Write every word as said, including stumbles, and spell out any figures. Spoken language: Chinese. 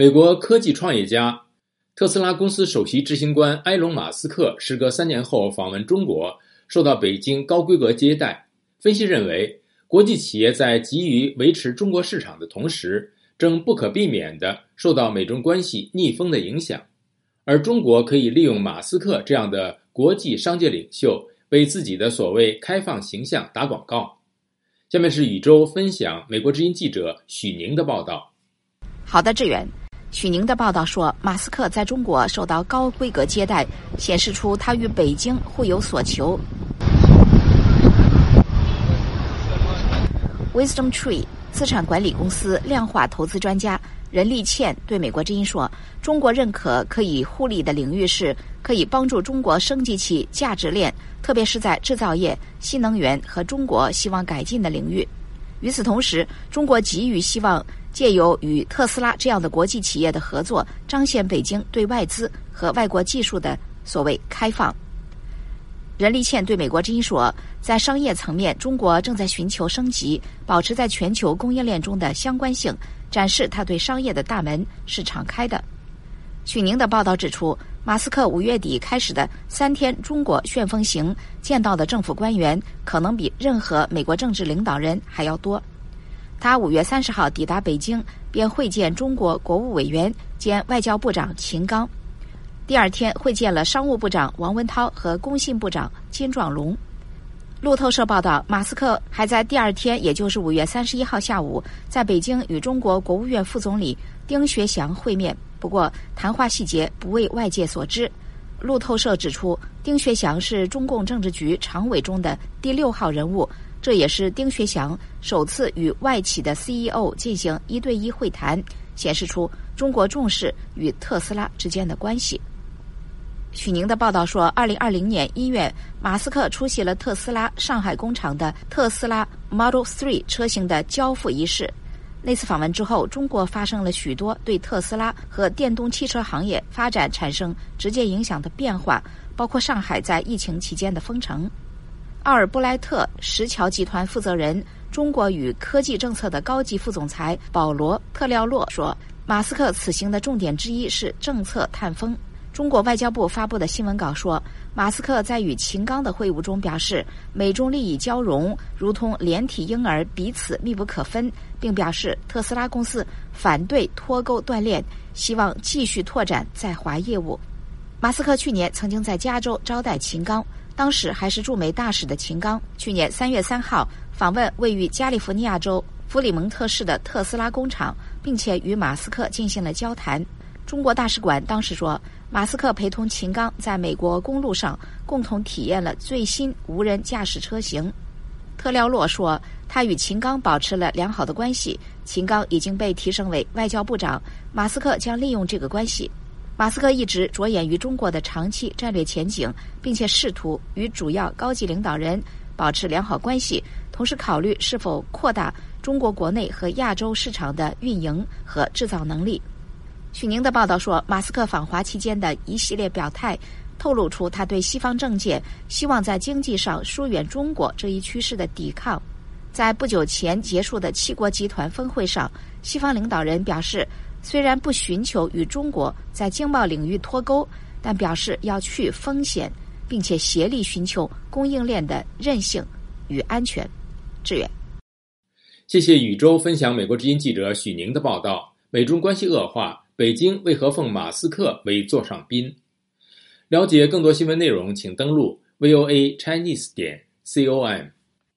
美国科技创业家、特斯拉公司首席执行官埃隆·马斯克时隔三年后访问中国，受到北京高规格接待。分析认为，国际企业在急于维持中国市场的同时，正不可避免地受到美中关系逆风的影响，而中国可以利用马斯克这样的国际商界领袖，为自己的所谓开放形象打广告。下面是宇宙分享美国之音记者许宁的报道。 好的，志远。许宁的报道说，马斯克在中国受到高规格接待，显示出他与北京互有所求。Wisdom Tree 资产管理公司量化投资专家任立倩对美国之音说，中国认可可以互利的领域是可以帮助中国升级其价值链，特别是在制造业、新能源和中国希望改进的领域。与此同时，中国急于希望借由与特斯拉这样的国际企业的合作，彰显北京对外资和外国技术的所谓开放。任立倩对美国之音说，在商业层面，中国正在寻求升级，保持在全球供应链中的相关性，展示他对商业的大门是敞开的。许宁的报道指出，马斯克五月底开始的三天中国旋风行见到的政府官员可能比任何美国政治领导人还要多。他五月三十号抵达北京，便会见中国国务委员兼外交部长秦刚，第二天会见了商务部长王文涛和工信部长金壮龙。路透社报道，马斯克还在第二天，也就是五月三十一号下午，在北京与中国国务院副总理丁学祥会面，不过谈话细节不为外界所知。路透社指出，丁学祥是中共政治局常委中的第六号人物，这也是丁学祥首次与外企的 C E O 进行一对一会谈，显示出中国重视与特斯拉之间的关系。许宁的报道说，二零二零年一月，马斯克出席了特斯拉上海工厂的特斯拉 Model 三车型的交付仪式。那次访问之后，中国发生了许多对特斯拉和电动汽车行业发展产生直接影响的变化，包括上海在疫情期间的封城。奥尔布莱特石桥集团负责人、中国与科技政策的高级副总裁保罗·特廖洛说，马斯克此行的重点之一是政策探风。中国外交部发布的新闻稿说，马斯克在与秦刚的会晤中表示，美中利益交融如同连体婴儿，彼此密不可分，并表示特斯拉公司反对脱钩断链，希望继续拓展在华业务。马斯克去年曾经在加州招待秦刚，当时还是驻美大使的秦刚，去年三月三号访问位于加利福尼亚州弗里蒙特市的特斯拉工厂，并且与马斯克进行了交谈。中国大使馆当时说，马斯克陪同秦刚在美国公路上共同体验了最新无人驾驶车型。特廖洛说，他与秦刚保持了良好的关系，秦刚已经被提升为外交部长，马斯克将利用这个关系。马斯克一直着眼于中国的长期战略前景，并且试图与主要高级领导人保持良好关系，同时考虑是否扩大中国国内和亚洲市场的运营和制造能力。许宁的报道说，马斯克访华期间的一系列表态透露出他对西方政界希望在经济上疏远中国这一趋势的抵抗。在不久前结束的七国集团峰会上，西方领导人表示，虽然不寻求与中国在经贸领域脱钩，但表示要去风险，并且协力寻求供应链的韧性与安全。志远， 谢谢宇宙分享美国之音记者许宁的报道。美中关系恶化，北京为何奉马斯克为座上宾？了解更多新闻内容，请登录 V O A Chinese 点 com。